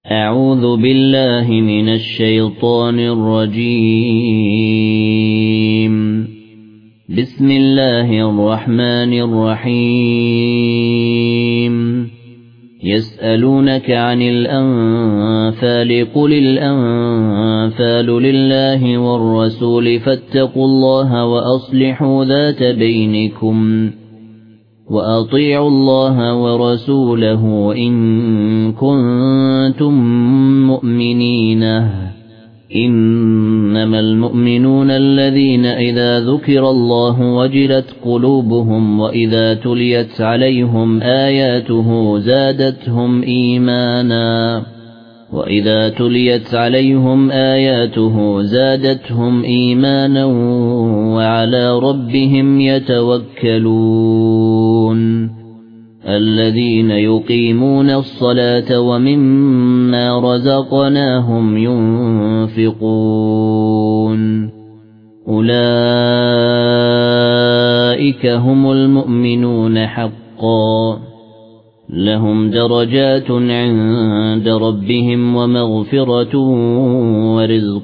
أعوذ بالله من الشيطان الرجيم. بسم الله الرحمن الرحيم. يسألونك عن الأنفال قل الأنفال لله والرسول فاتقوا الله وأصلحوا ذات بينكم وأطيعوا الله ورسوله إن كنتم مؤمنين. إنما المؤمنون الذين إذا ذكر الله وجلت قلوبهم وإذا تليت عليهم آياته زادتهم إيمانا وعلى ربهم يتوكلون. الذين يقيمون الصلاة ومما رزقناهم ينفقون أولئك هم المؤمنون حقا لهم درجات عند ربهم ومغفرة ورزق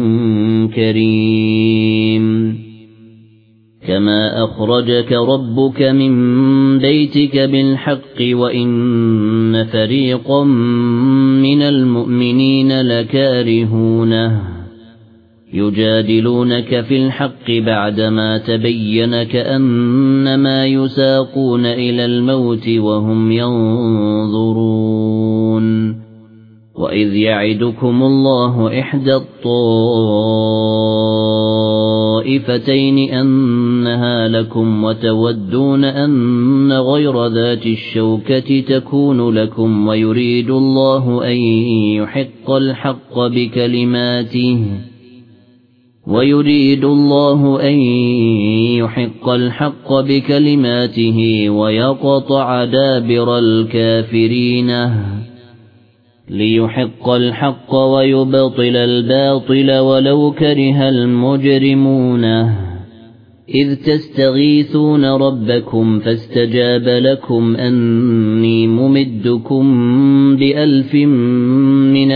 كريم. كما أخرجك ربك من بيتك بالحق وإن فريقا من المؤمنين لكارهونه يجادلونك في الحق بعدما تبين كأنما يساقون إلى الموت وهم ينظرون. وإذ يعدكم الله إحدى الطائفتين أنها لكم وتودون أن غير ذات الشوكة تكون لكم ويريد الله أن يحق الحق بكلماته ويقطع دابر الكافرين ليحق الحق ويبطل الباطل ولو كره المجرمون. إذ تستغيثون ربكم فاستجاب لكم أني ممدكم ب1000 من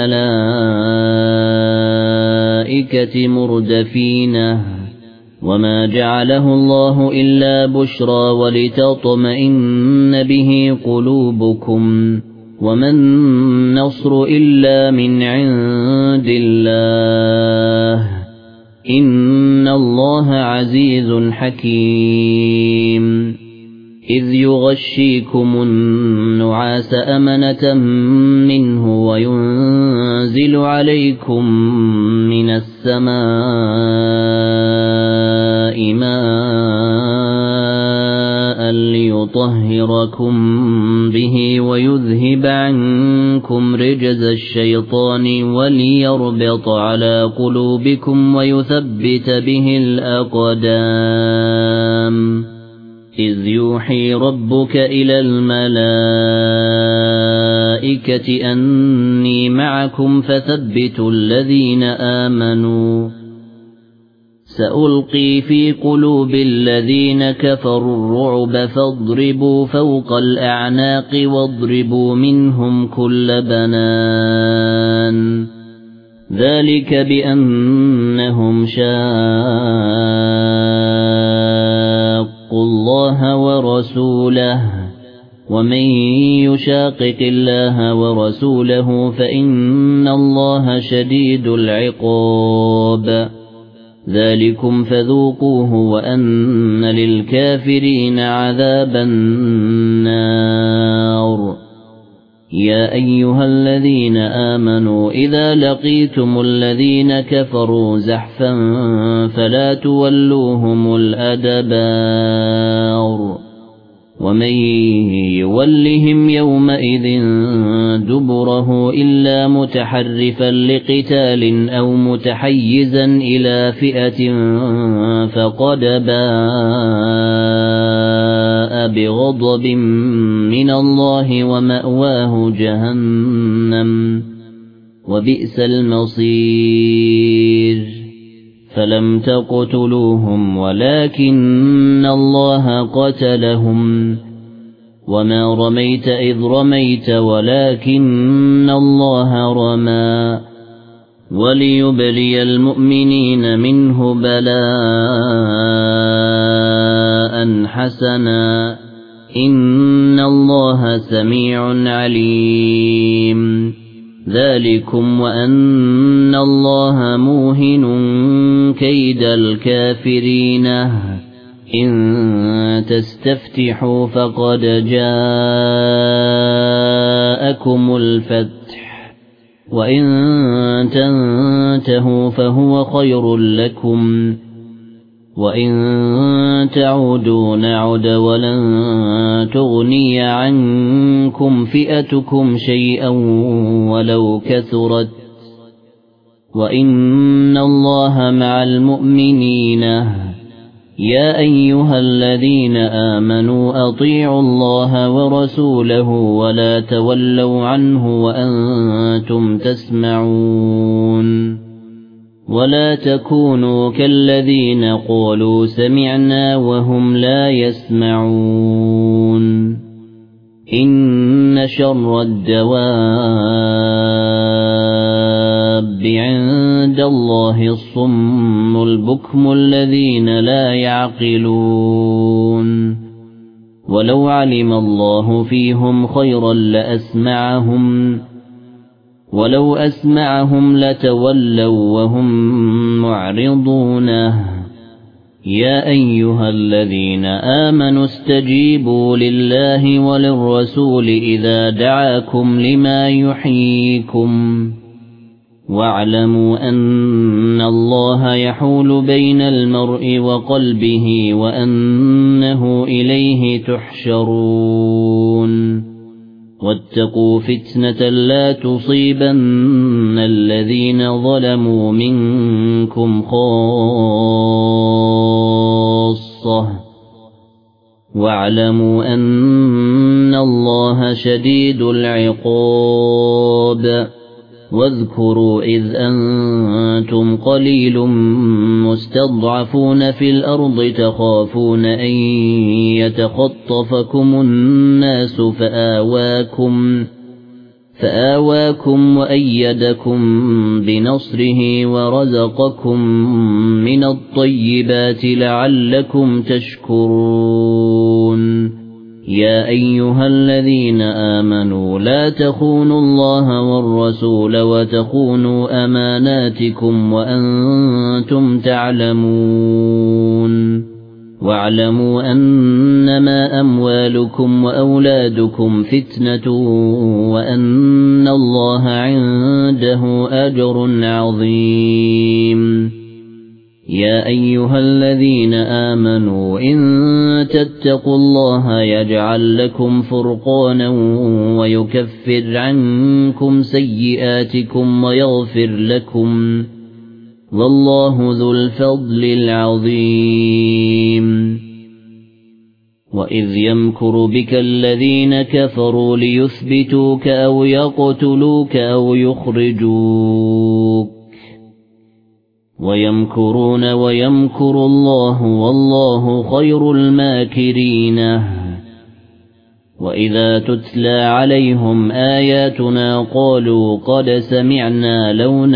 الملائكة مردفين. وما جعله الله إلا بشرى ولتطمئن به قلوبكم وما النصر إلا من عند الله إن الله عزيز حكيم. إذ يغشيكم النعاس أمنة منه وينزل عليكم من السماء ماء ليطهركم به ويذهب عنكم رجز الشيطان وليربط على قلوبكم ويثبت به الأقدام. إذ يوحي ربك إلى الملائكة أني معكم فثبتوا الذين آمنوا سألقي في قلوب الذين كفروا الرعب فاضربوا فوق الأعناق واضربوا منهم كل بنان. ذلك بأنهم شاقوا الله ورسوله ومن يشاقق الله ورسوله فإن الله شديد العقاب. ذلكم فذوقوه وأن للكافرين عذاب النار. يا أيها الذين آمنوا إذا لقيتم الذين كفروا زحفا فلا تولوهم الأدبار. ومن يولهم يومئذ دبره إلا متحرفا لقتال أو متحيزا إلى فئة فقد باء بغضب من الله ومأواه جهنم وبئس المصير. فلم تقتلوهم ولكن الله قتلهم وما رميت إذ رميت ولكن الله رمى وليبلي المؤمنين منه بلاء حسنا إن الله سميع عليم ذلكم وأن الله موهن كيد الكافرين إن تستفتحوا فقد جاءكم الفتح وإن تنتهوا فهو خير لكم وإن تعودوا نعد ولن تغني عنكم فئتكم شيئا ولو كثرت وإن الله مع المؤمنين يا أيها الذين آمنوا أطيعوا الله ورسوله ولا تولوا عنه وأنتم تسمعون ولا تكونوا كالذين قالوا سمعنا وهم لا يسمعون إن شر الدواب عند الله الصم البكم الذين لا يعقلون ولو علم الله فيهم خيرا ولو أسمعهم لتولوا وهم معرضون يا أيها الذين آمنوا استجيبوا لله وللرسول إذا دعاكم لما يحييكم واعلموا أن الله يحول بين المرء وقلبه وأنه إليه تحشرون واتقوا فتنة لا تصيبن الذين ظلموا منكم خاصة واعلموا أن الله شديد العقاب واذكروا إذ أنتم قليل مستضعفون في الأرض تخافون أن يتخطفكم الناس فآواكم وأيدكم بنصره ورزقكم من الطيبات لعلكم تشكرون يا أيها الذين آمنوا لا تخونوا الله والرسول وتخونوا أماناتكم وأنتم تعلمون واعلموا أنما أموالكم وأولادكم فتنة وأن الله عنده أجر عظيم يا أيها الذين آمنوا إن تتقوا الله يجعل لكم فرقانا ويكفر عنكم سيئاتكم ويغفر لكم والله ذو الفضل العظيم وإذ يمكر بك الذين كفروا ليثبتوك أو يقتلوك أو يخرجوك ويمكرون ويمكر الله والله خير الماكرين وإذا تتلى عليهم آياتنا قالوا قد سمعنا لو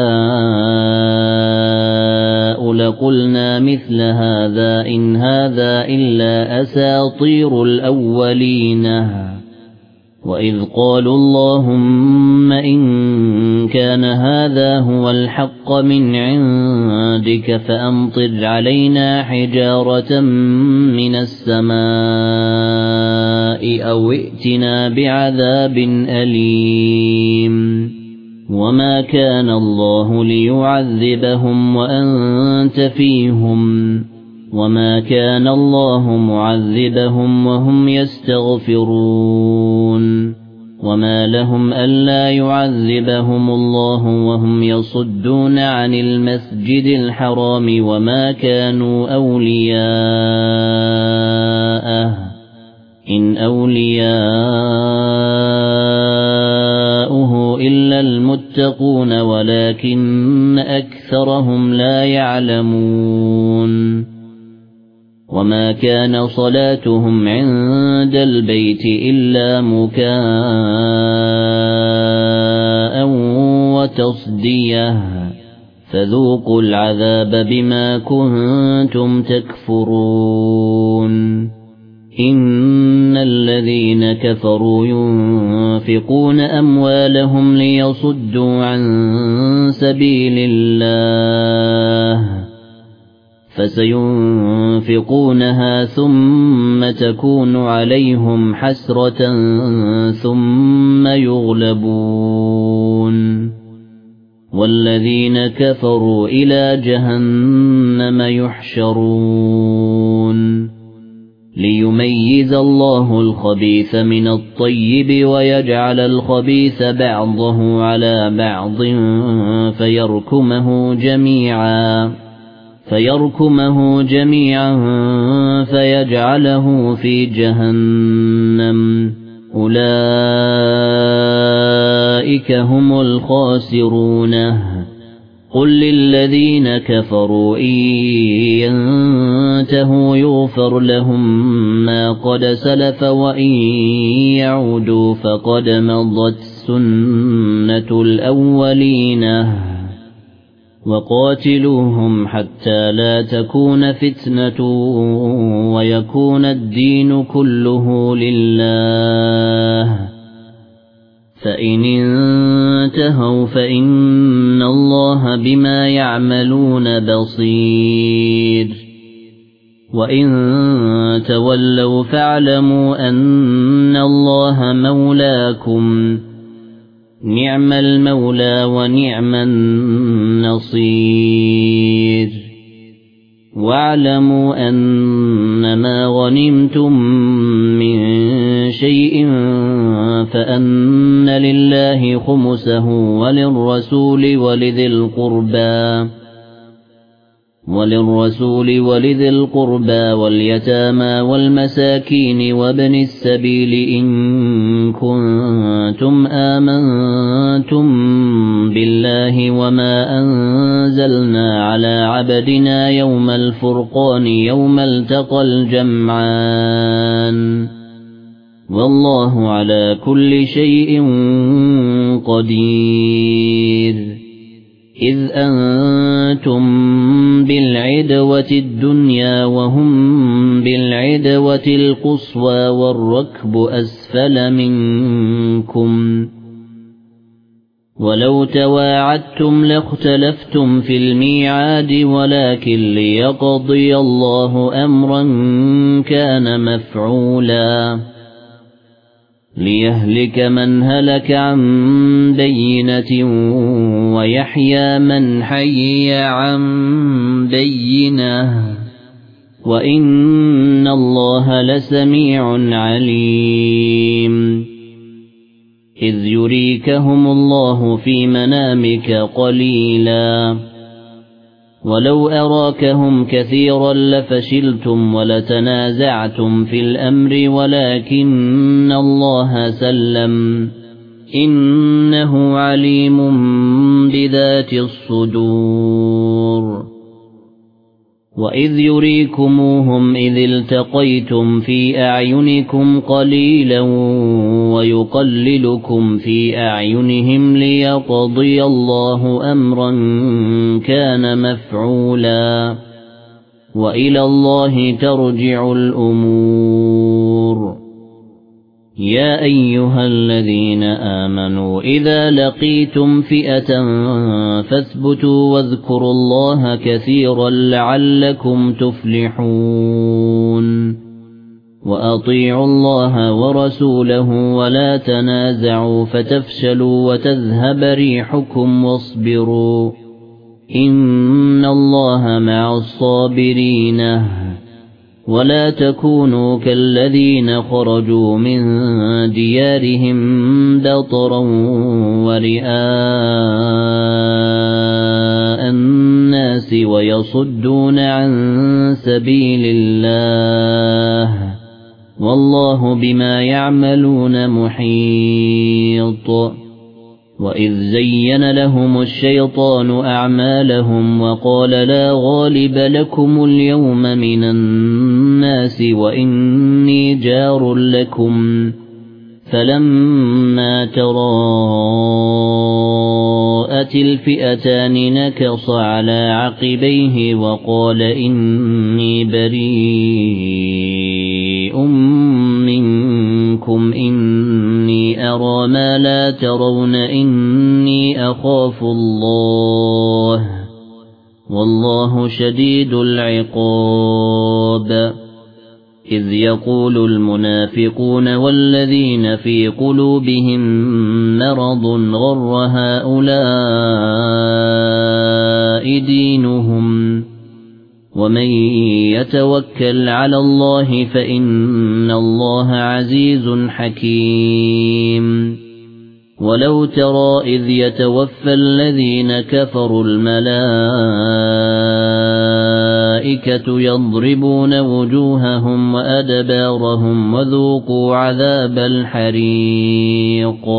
نشاء لقلنا مثل هذا إن هذا إلا أساطير الأولين وإذ قالوا اللهم إن كان هذا هو الحق من عندك فأمطر علينا حجارة من السماء أو ائتنا بعذاب أليم وما كان الله ليعذبهم وأنت فيهم وما كان الله معذبهم وهم يستغفرون وما لهم ألا يعذبهم الله وهم يصدون عن المسجد الحرام وما كانوا أولياءه إن أولياؤه إلا المتقون ولكن أكثرهم لا يعلمون وما كان صلاتهم عند البيت إلا مكاء وتصدية فذوقوا العذاب بما كنتم تكفرون إن الذين كفروا ينفقون أموالهم ليصدوا عن سبيل الله فسينفقونها ثم تكون عليهم حسرة ثم يغلبون والذين كفروا إلى جهنم يحشرون ليميز الله الخبيث من الطيب ويجعل الخبيث بعضه على بعض فيركمه جميعا فيجعله في جهنم أولئك هم الخاسرون قل للذين كفروا إن ينتهوا يغفر لهم ما قد سلف وإن يعودوا فقد مضت سنة الأولين وقاتلوهم حتى لا تكون فتنة ويكون الدين كله لله فإن انتهوا فإن الله بما يعملون بصير وإن تولوا فاعلموا أن الله مولاكم نعم المولى ونعم النصير واعلموا أنما غنمتم من شيء فأن لله خمسه وللرسول ولذي القربى واليتامى والمساكين وابن السبيل إن كنتم آمنتم بالله وما أنزلنا على عبدنا يوم الفرقان يوم التقى الجمعان والله على كل شيء قدير إذ أنتم بالعدوة الدنيا وهم بالعدوة القصوى والركب أسفل منكم ولو تواعدتم لاختلفتم في الميعاد ولكن ليقضي الله أمرا كان مفعولا ليهلك من هلك عن بينة ويحيى من حي عن بينة وإن الله لسميع عليم إذ يريكهم الله في منامك قليلا ولو أراكهم كثيرا لفشلتم ولتنازعتم في الأمر ولكن الله سلم إنه عليم بذات الصدور وإذ يريكموهم إذ التقيتم في أعينكم قليلا ويقللكم في أعينهم ليقضي الله أمرا كان مفعولا وإلى الله ترجع الأمور يا أيها الذين آمنوا إذا لقيتم فئة فاثبتوا واذكروا الله كثيرا لعلكم تفلحون وأطيعوا الله ورسوله ولا تنازعوا فتفشلوا وتذهب ريحكم واصبروا إن الله مع الصابرين ولا تكونوا كالذين خرجوا من ديارهم بطرا ورئاء الناس ويصدون عن سبيل الله والله بما يعملون محيط وإذ زين لهم الشيطان أعمالهم وقال لا غالب لكم اليوم من الناس الناس وإني جار لكم فلما تراءت الفئتان نكص على عقبيه وقال إني بريء منكم إني أرى ما لا ترون إني أخاف الله والله شديد العقاب إذ يقول المنافقون والذين في قلوبهم مرض غر هؤلاء دينهم ومن يتوكل على الله فإن الله عزيز حكيم ولو ترى إذ يتوفى الذين كفروا الملائكة يضربون وجوههم وأدبارهم وذوقوا عذاب الحريق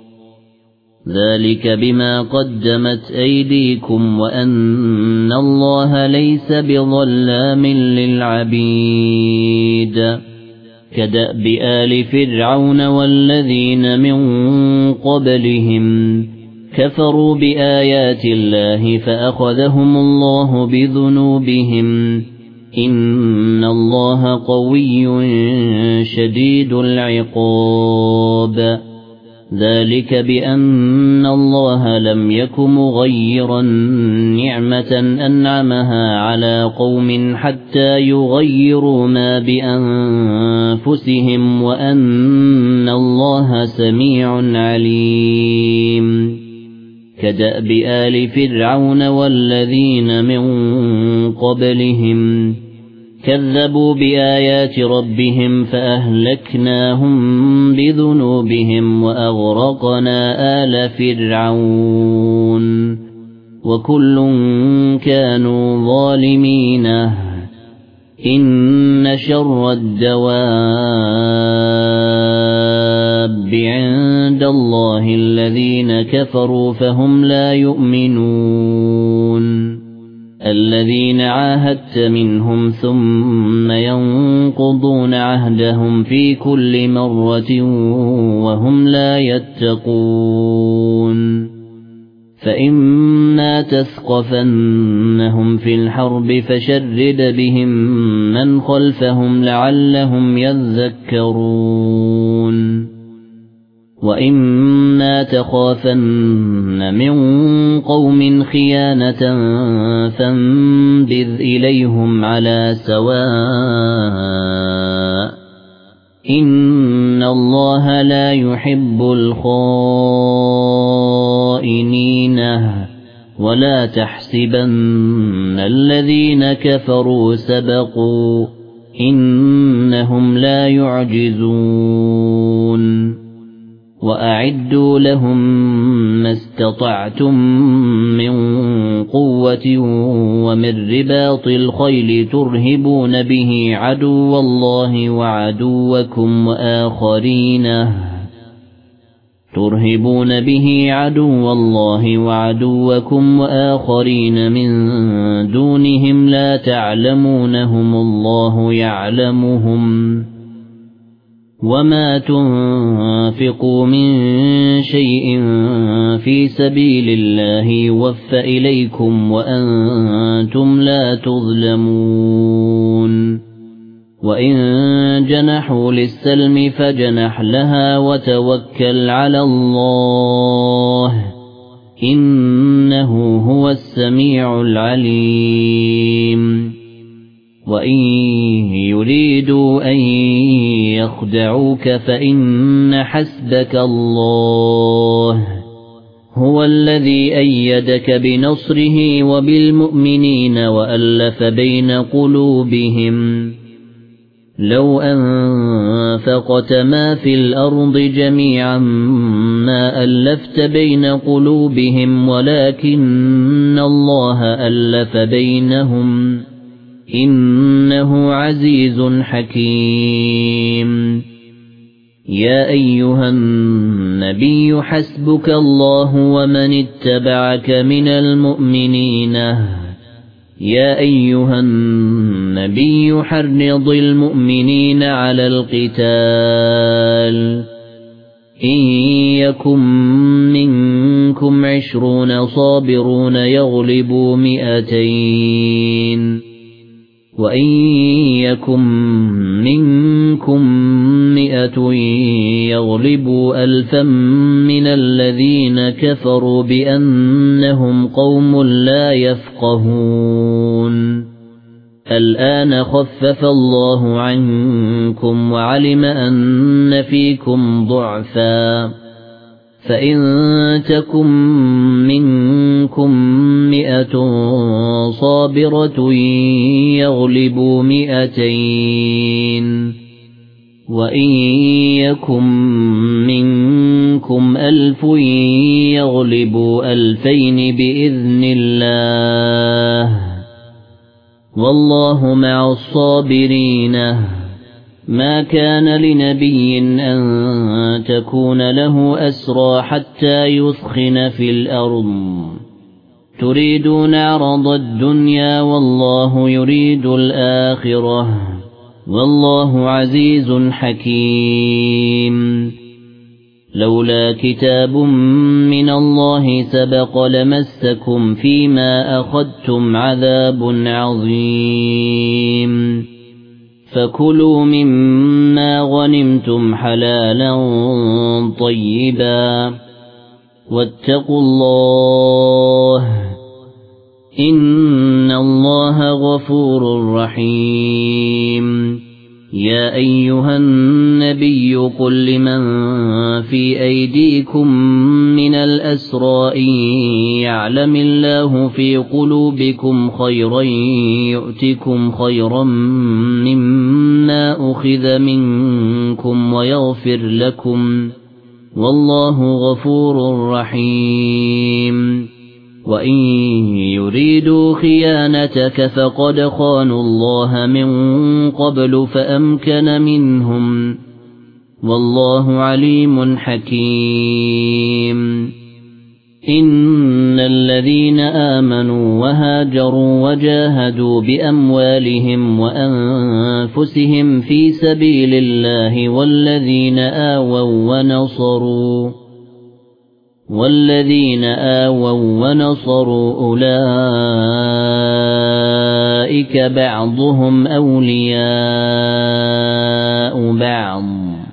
ذلك بما قدمت أيديكم وأن الله ليس بظلام للعبيد كدأب آل فرعون والذين من قبلهم كفروا بآيات الله فأخذهم الله بذنوبهم إن الله قوي شديد العقاب ذلك بأن الله لم يك مغيرا نعمة أنعمها على قوم حتى يغيروا ما بأنفسهم وأن الله سميع عليم كدأب آل فرعون والذين من قبلهم كذبوا بآيات ربهم فأهلكناهم بذنوبهم وأغرقنا آل فرعون وكل كانوا ظالمين إن شر الدواب عند الله الذين كفروا فهم لا يؤمنون الذين عاهدت منهم ثم ينقضون عهدهم في كل مرة وهم لا يتقون فإما تثقفنهم في الحرب فشرد بهم من خلفهم لعلهم يذكرون وإما تخافن من قوم خيانة فانبذ إليهم على سواء إن الله لا يحب الخائنين ولا تحسبن الذين كفروا سبقوا إنهم لا يعجزون وأعدوا لهم ما استطعتم من قوة ومن رباط الخيل ترهبون به عدو الله وعدوكم وآخرين من دونهم لا تعلمونهم الله يعلمهم وما تنفقوا من شيء في سبيل الله يوفى إليكم وأنتم لا تظلمون وإن جنحوا للسلم فجنح لها وتوكل على الله إنه هو السميع العليم وإن يريدوا أن يخدعوك فإن حسبك الله هو الذي أيدك بنصره وبالمؤمنين وألف بين قلوبهم لو أنفقت ما في الأرض جميعا ما ألفت بين قلوبهم ولكن الله ألف بينهم إنه عزيز حكيم يا أيها النبي حسبك الله ومن اتبعك من المؤمنين يا أيها النبي حرض المؤمنين على القتال إن يكن منكم 20 صابرون يغلبوا 200 وإن يكن منكم 100 يغلبوا 1000 من الذين كفروا بأنهم قوم لا يفقهون الآن خفف الله عنكم وعلم أن فيكم ضعفا فإن تكن منكم 100 صابرة يغلبوا 200 وإن يكن منكم 1000 يغلبوا 2000 بإذن الله والله مع الصابرين ما كان لنبي أن تكون له أسرى حتى يثخن في الأرض تريدون عرض الدنيا والله يريد الآخرة والله عزيز حكيم لولا كتاب من الله سبق لمسكم فيما أخذتم عذاب عظيم فكلوا مما غنمتم حلالا طيبا واتقوا الله إن الله غفور رحيم يا أيها النبي قل لمن في أيديكم من الأسرى إن يعلم الله في قلوبكم خيرا يؤتكم خيرا مما أخذ منكم ويغفر لكم والله غفور رحيم وإن يريدوا خيانتك فقد خانوا الله من قبل فأمكن منهم والله عليم حكيم إن الذين آمنوا وهاجروا وجاهدوا بأموالهم وأنفسهم في سبيل الله والذين آووا ونصروا أولئك بعضهم أولياء بعض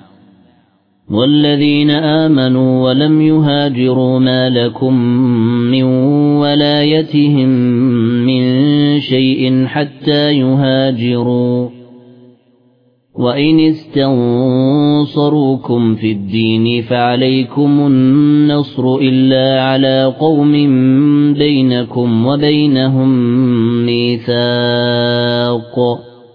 والذين آمنوا ولم يهاجروا ما لكم من ولايتهم من شيء حتى يهاجروا وإن استنصروكم في الدين فعليكم النصر إلا على قوم بينكم وبينهم ميثاق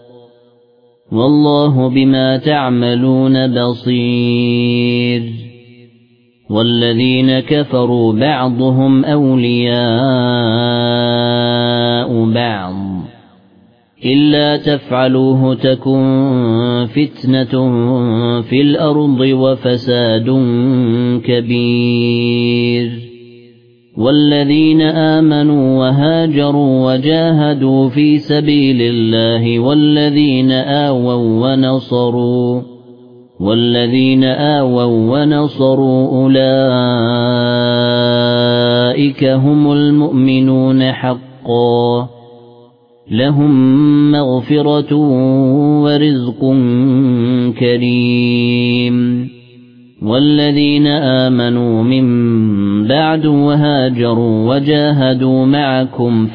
والله بما تعملون بصير والذين كفروا بعضهم أولياء بعض إلا تفعلوه تكن فتنة في الأرض وفساد كبير والذين آمنوا وهاجروا وجاهدوا في سبيل الله والذين آووا ونصروا أولئك هم المؤمنون حقا لهم مغفرة ورزق كريم والذين آمنوا من بعد وهاجروا وجاهدوا معكم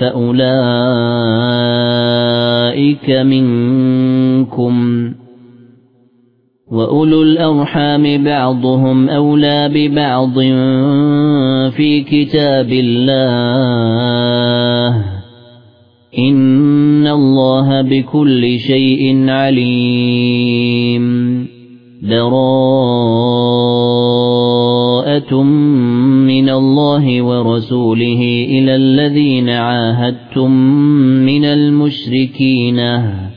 فأولئك منكم وأولو الأرحام بعضهم أولى ببعض في كتاب الله إن الله بكل شيء عليم براءة من الله ورسوله إلى الذين عاهدتم من المشركين